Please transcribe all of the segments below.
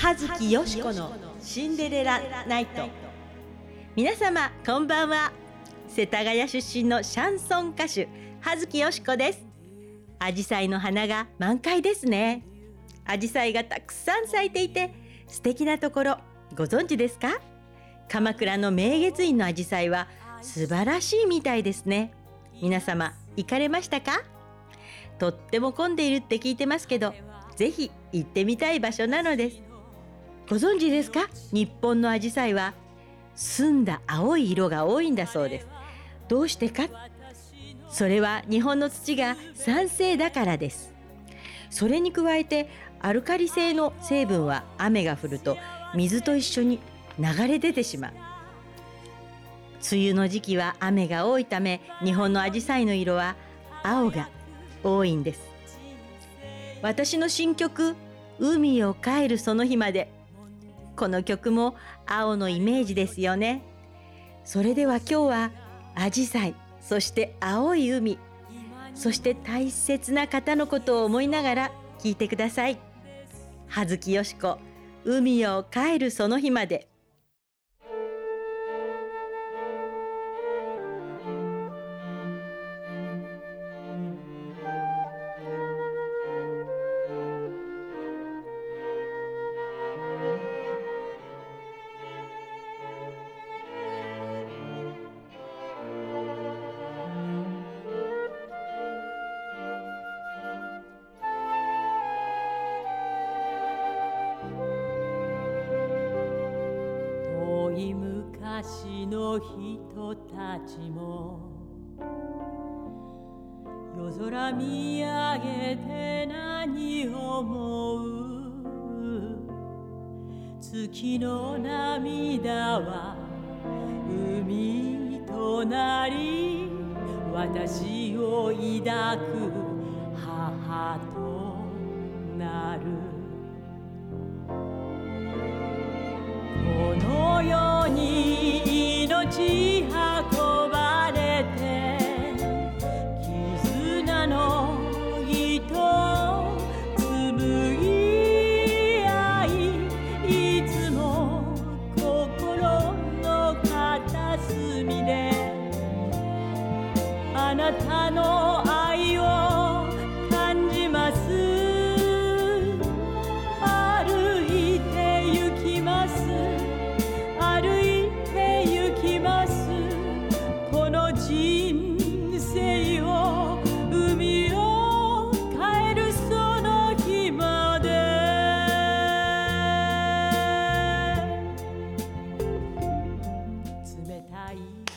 葉月よしこのシンデレラナイト。皆様こんばんは。世田谷出身のシャンソン歌手葉月よしこです。アジサイの花が満開ですね。アジサイがたくさん咲いていて素敵なところご存知ですか？鎌倉の明月院のアジサイは素晴らしいみたいですね。皆様行かれましたか？とっても混んでいるって聞いてますけど、ぜひ行ってみたい場所なのです。ご存知ですか？日本のアジサイは澄んだ青い色が多いんだそうです。どうしてか？それは日本の土が酸性だからです。それに加えてアルカリ性の成分は雨が降ると水と一緒に流れ出てしまう。梅雨の時期は雨が多いため、日本のアジサイの色は青が多いんです。私の新曲「海を帰るその日まで」、この曲も青のイメージですよね。それでは今日はアジサイ、そして青い海、そして大切な方のことを思いながら聴いてください。葉月よしこ、海を帰るその日まで。 遠い昔の人たちも夜空見上げて何思う？月の涙は海となり、私を抱く母となる。この世に命運ばれて、絆の糸を紡ぎ合い、いつも心の片隅であなたの愛を感じます。歩いて行きます、歩いて行きます、この人生を海を帰るその日まで。冷たい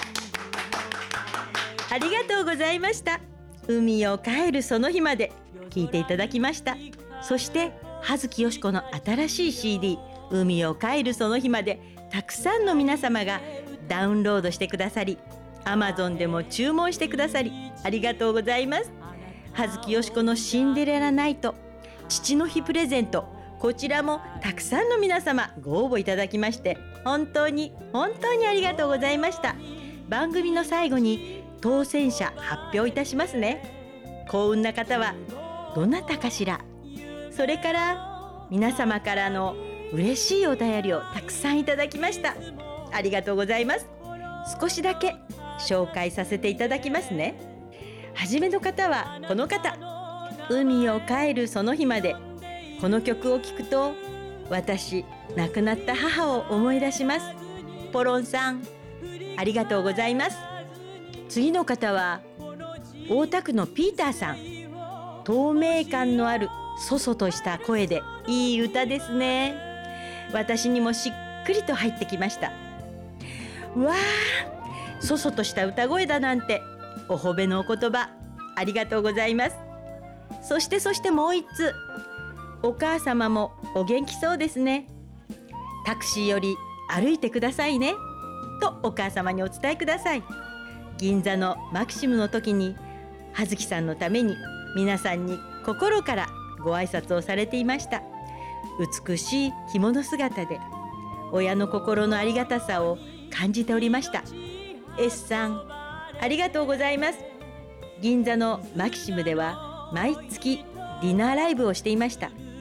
ありがとうございました。海を帰るその日まで聞いていただきました。そして葉月よしこの新しい CD 海を帰るその日まで、たくさんの皆様がダウンロードしてくださり、 Amazon でも注文してくださりありがとうございます。葉月よしこのシンデレラナイト父の日プレゼント、こちらもたくさんの皆様ご応募いただきまして、本当にありがとうございました。番組の最後に当選者発表いたしますね。幸運な方はどなたかしら。それから皆様からの嬉しいお便りをたくさんいただきました。ありがとうございます。少しだけ紹介させていただきますね。はじめの方はこの方、海を帰るその日まで。この曲を聴くと私、亡くなった母を思い出します。ポロンさん、ありがとうございます。次の方は大田区のピーターさん。透明感のあるそそとした声でいい歌ですね。私にもしっくりと入ってきました。わあ、そそとした歌声だなんて、お褒めのお言葉ありがとうございます。そしてもう一つ、お母様もお元気そうですね。タクシーより歩いてくださいねとお母様にお伝えください。銀座のマキシムの時に葉月さんのために皆さんに心からご挨拶をされていました。美しい着物姿で親の心のありがたさを感じておりました。 S さん、ありがとうございます。銀座のマキシムでは毎月ディナーライブをしていました。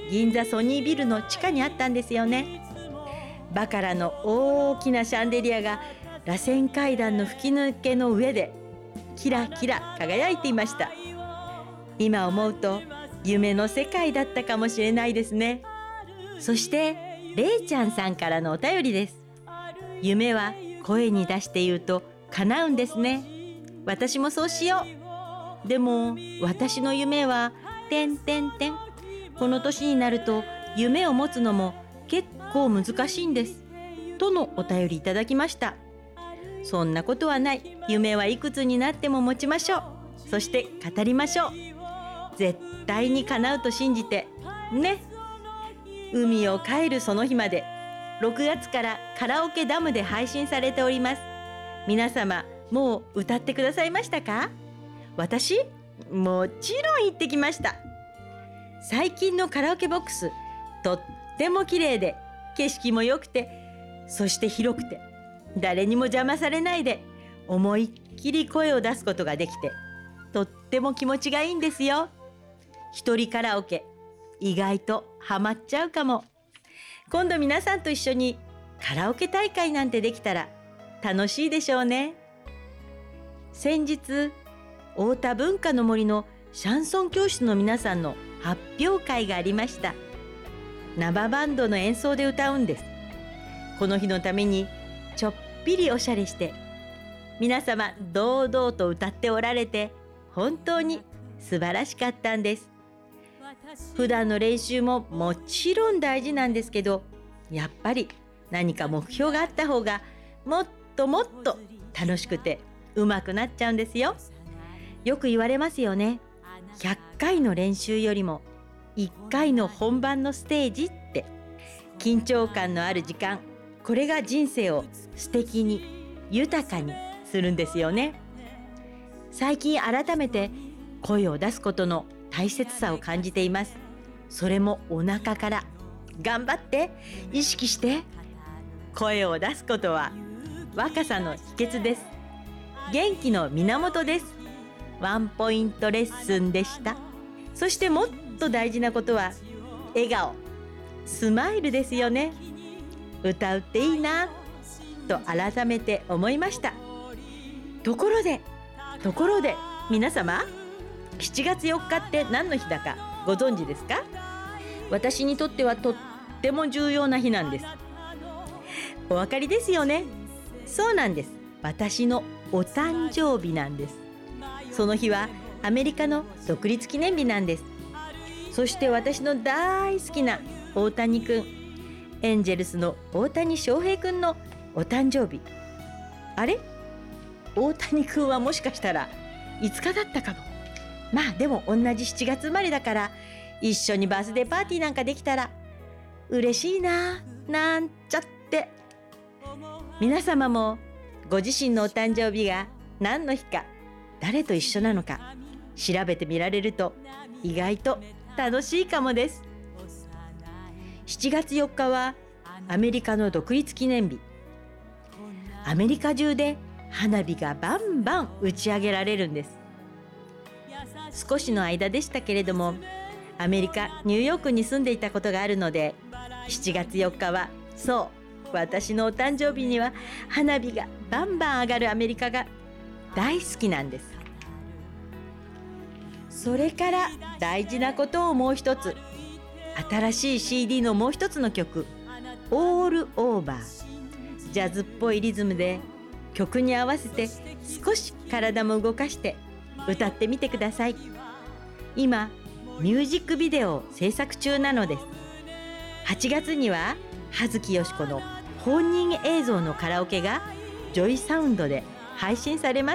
銀座ソニービルの地下にあったんですよね。バカラの大きなシャンデリアが螺旋階段の吹き抜けの上でキラキラ輝いていました。今思うと夢の世界だったかもしれないですね。そしてれいちゃんさんからのお便りです。夢は声に出して言うと叶うんですね。私もそうしよう。でも私の夢はこの年になると夢を持つのも結構難しいんですとのお便りいただきました。そんなことはない。夢はいくつになっても持ちましょう。そして語りましょう。絶対に叶うと信じてね。海を帰るその日まで6月からカラオケダムで配信されております。皆様もう歌ってくださいましたか？私もちろん行ってきました。最近のカラオケボックスとっても綺麗で景色も良くて、そして広くて誰にも邪魔されないで思いっきり声を出すことができてとっても気持ちがいいんですよ。一人カラオケ意外とハマっちゃうかも。今度皆さんと一緒にカラオケ大会なんてできたら楽しいでしょうね。先日太田文化の森のシャンソン教室の皆さんの発表会がありました。生バンドの演奏で歌うんです。この日のためにちょっぴりおしゃれして皆様堂々と歌っておられて本当に素晴らしかったんです。普段の練習ももちろん大事なんですけど、やっぱり何か目標があった方がもっともっと楽しくて上手くなっちゃうんですよ。よく言われますよね。100回の練習よりも1回の本番のステージって。緊張感のある時間、これが人生を素敵に豊かにするんですよね。最近改めて声を出すことの大切さを感じています。それもお腹から頑張って意識して声を出すことは若さの秘訣です。元気の源です。ワンポイントレッスンでした。そしてもっと大事なことは笑顔、スマイルですよね。歌うっていいなと改めて思いました。ところで皆様、7月4日って何の日だかご存知ですか？私にとってはとっても重要な日なんです。お分かりですよね。そうなんです。私のお誕生日なんです。その日はアメリカの独立記念日なんです。そして私の大好きな大谷くん、エンジェルスの大谷翔平くんのお誕生日。あれ？大谷くんはもしかしたら5日だったかも。まあでも同じ7月生まれだから一緒にバースデーパーティーなんかできたら嬉しいな、なんちゃって。皆様もご自身のお誕生日が何の日か、誰と一緒なのか調べてみられると意外と楽しいかもです。7月4日はアメリカの独立記念日。アメリカ中で花火がバンバン打ち上げられるんです。少しの間でしたけれども、アメリカニューヨークに住んでいたことがあるので、7月4日はそう私のお誕生日には花火がバンバン上がるアメリカが大好きなんです。それから大事なことをもう一つ、新しい CD のもう一つの曲、オールオーバー。ジャズっぽいリズムで曲に合わせて少し体も動かして歌ってみてください。今ミュージックビデオを制作中なのです。8月には葉月よし子の本人映像のカラオケがジョイサウンドで配信されます。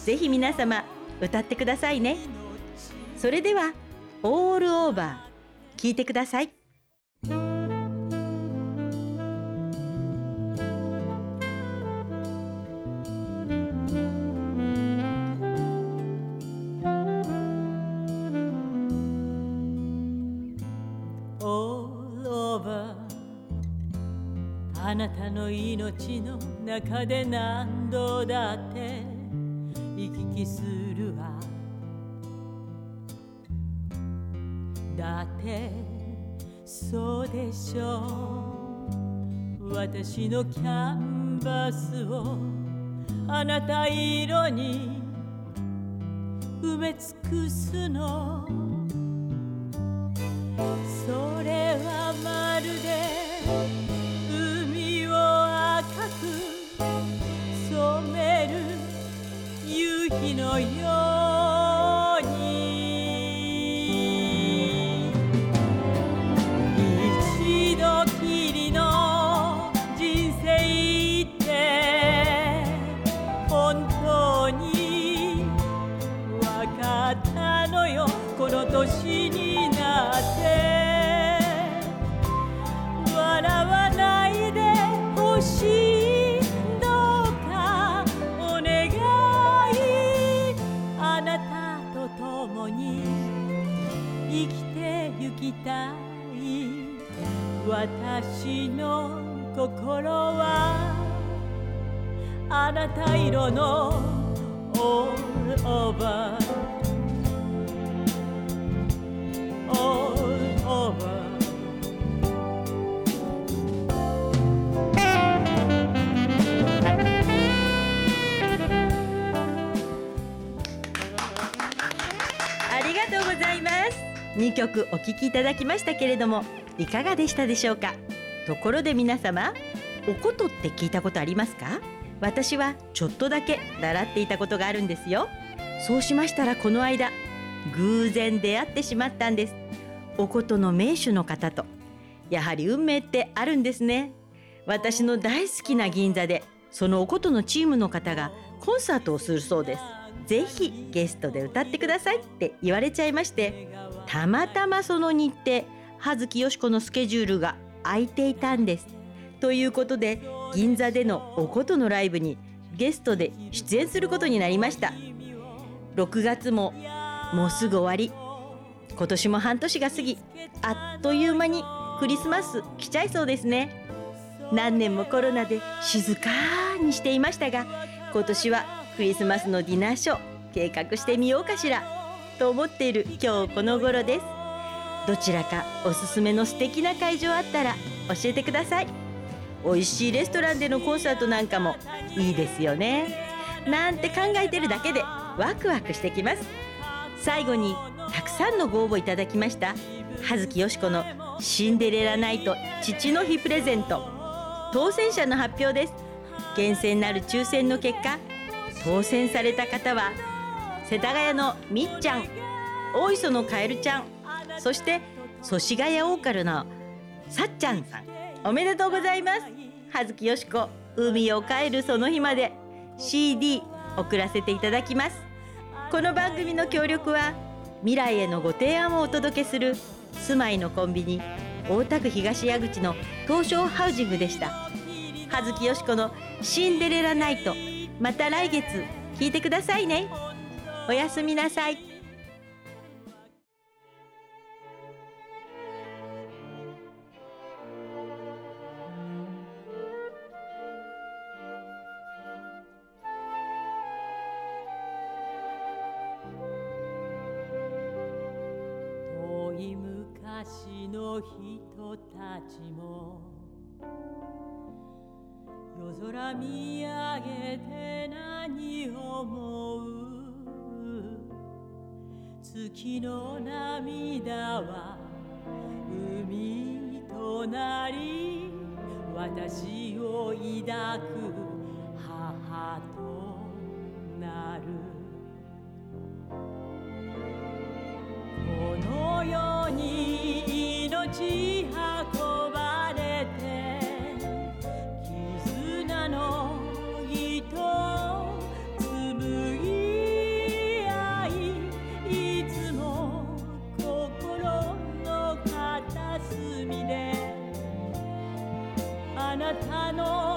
ぜひ皆様歌ってくださいね。それではオールオーバー聞いてください。 あなたの命の中で何度だって行き来するわ。だってそうでしょう。私のキャンバスをあなた色に埋め尽くすの。それはまるで海を赤く染める夕日のように、一度きりの人生って本当にわかったのよ。この年になって笑わないでほしい、どうかお願い。あなたと共に生きてゆきたい。私の心はあなた色の All over All over。 ありがとうございます。2曲お聴きいただきましたけれども、いかがでしたでしょうか。ところで皆様、お琴って聞いたことありますか？私はちょっとだけ習っていたことがあるんですよ。そうしましたらこの間、偶然出会ってしまったんです。お琴の名手の方と。やはり運命ってあるんですね。私の大好きな銀座で、そのお琴のチームの方がコンサートをするそうです。ぜひゲストで歌ってくださいって言われちゃいまして、たまたまその日程、葉月よし子のスケジュールが空いていたんです。ということで、銀座でのお琴のライブにゲストで出演することになりました。6月ももうすぐ終わり、今年も半年が過ぎ、あっという間にクリスマス来ちゃいそうですね。何年もコロナで静かにしていましたが、今年はクリスマスのディナーショー計画してみようかしらと思っている今日この頃です。どちらかおすすめの素敵な会場あったら教えてください。美味しいレストランでのコンサートなんかもいいですよね。なんて考えてるだけでワクワクしてきます。最後にたくさんのご応募いただきました葉月よし子のシンデレラナイト父の日プレゼント、当選者の発表です。厳正なる抽選の結果、当選された方は世田谷のみっちゃん、大磯のカエルちゃん、そして祖師ヶ谷オーカルのさっちゃんさん、おめでとうございます。葉月よし子海を帰るその日まで CD 送らせていただきます。この番組の協力は未来へのご提案をお届けする住まいのコンビニ大田区東矢口の東証ハウジングでした。葉月よし子のシンデレラナイト、また来月聞いてくださいね。おやすみなさい。 遠い昔の人たちも夜空見上げて何思う。月の涙は海となり、私を抱く母となる。この世に命運ばれて、絆の糸を紡ぎ合い、いつも心の片隅であなたの